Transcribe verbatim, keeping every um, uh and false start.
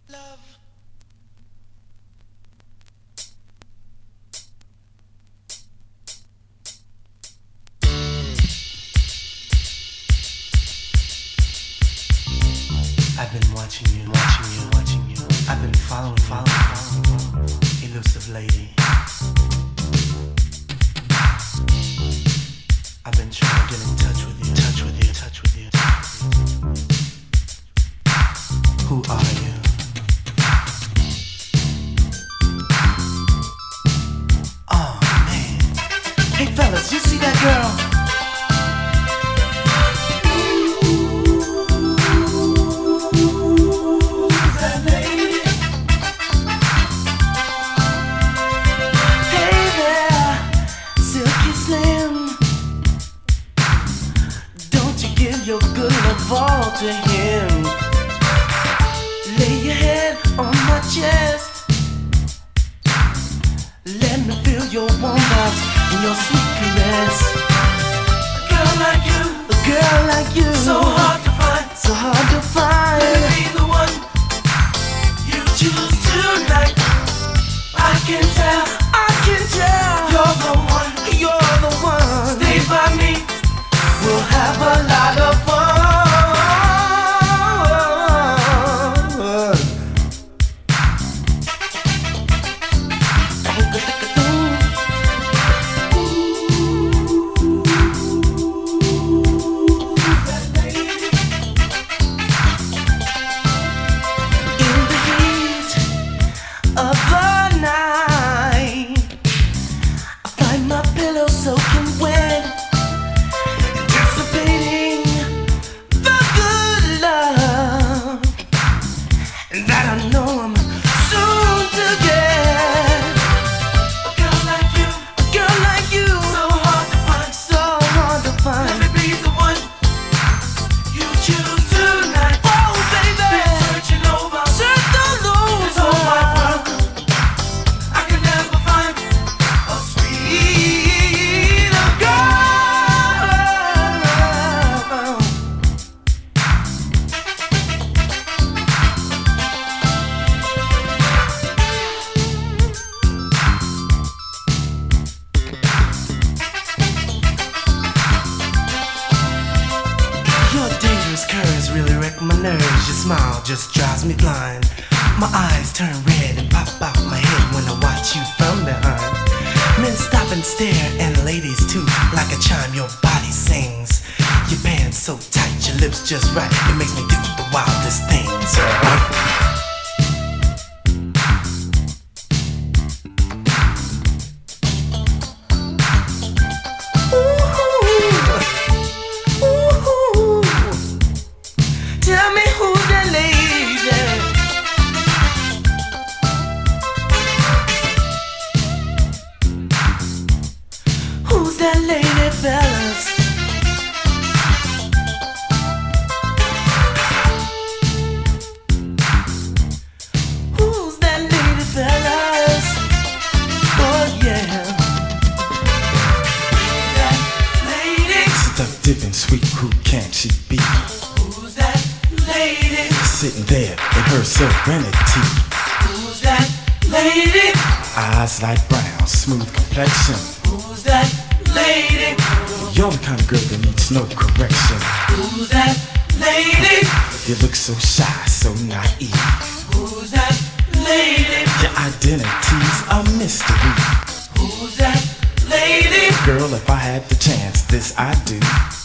love. I've been watching you, watching you, watching you. I've been following, following, following. Elusive lady. I've been trying to get in touch with you, touch with you, touch with you. Who are you? Oh man. Hey fellas, you see that girl? Your good love all to him. Lay your head on my chest. Let me feel your warm thoughts and your sweet caress. A girl like you, a girl like you, so hard to find, so hard to find. Maybe the one you choose tonight. I can tell, I can tell. You're the one, you're the one. Stay by me. We'll have a lot of fun. In the heat of the night, I find my pillow soaking wet. Curves really wreck my nerves. Your smile just drives me blind. My eyes turn red and pop out my head when I watch you from behind. Men stop and stare, and ladies too. Like a chime, your body sings. Your pants so tight, your lips just right. It makes me do the wildest things. Tell me who's that lady? Who's that lady, fellas? Who's that lady, fellas? Oh yeah. That lady. Seductive and sweet, who can she be? Who's that lady? Sitting there in her serenity. Who's that lady? Eyes like brown, smooth complexion. Who's that lady? You're the kind of girl that needs no correction. Who's that lady? You look so shy, so naive. Who's that lady? Your identity's a mystery. Who's that lady? Girl, if I had the chance, this I'd do.